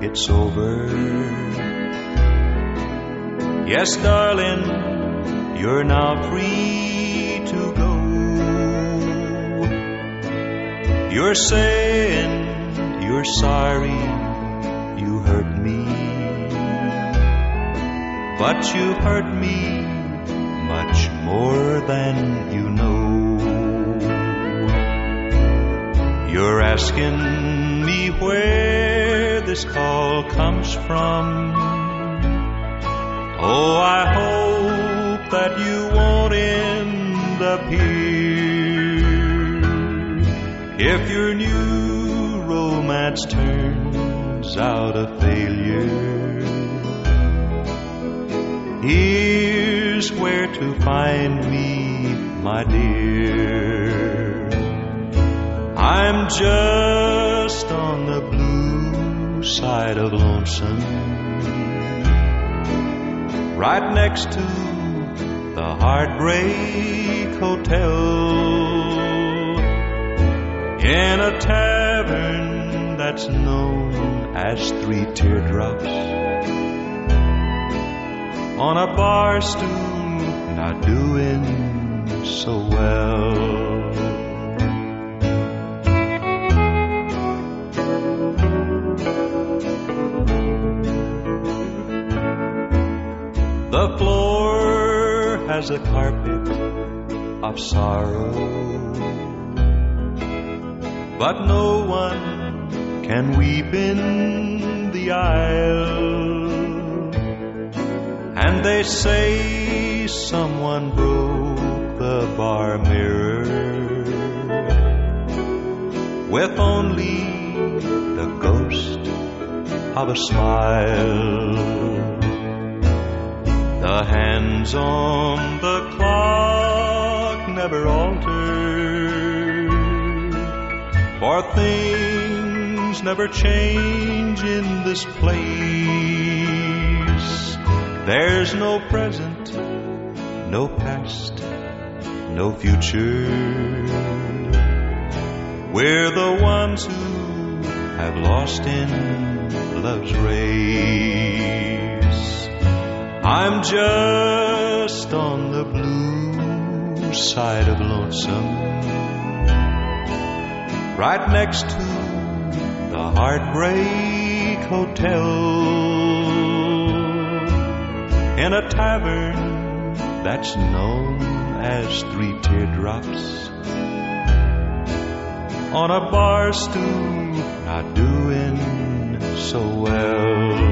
it's over. Yes, darling, you're now free to go. You're saying you're sorry you hurt me, but you hurt me much more than you know. You're asking me where this call comes from. Oh, I hope that you won't end up here. If your new romance turns out a failure, here's where to find me, my dear. I'm just on the blue side of lonesome, right next to the Heartbreak Hotel, in a tavern that's known as Three Teardrops, on a bar stool, not doing so well. The floor has a carpet of sorrow, but no one can weep in the aisle. And they say someone broke the bar mirror, with only the ghost of a smile. The hands on the clock never alter, for things never change in this place. There's no present, no past, no future. We're the ones who have lost in love's race. I'm just on the blue side of lonesome, right next to the Heartbreak Hotel, in a tavern that's known as Three Teardrops, on a bar stool, not doing so well.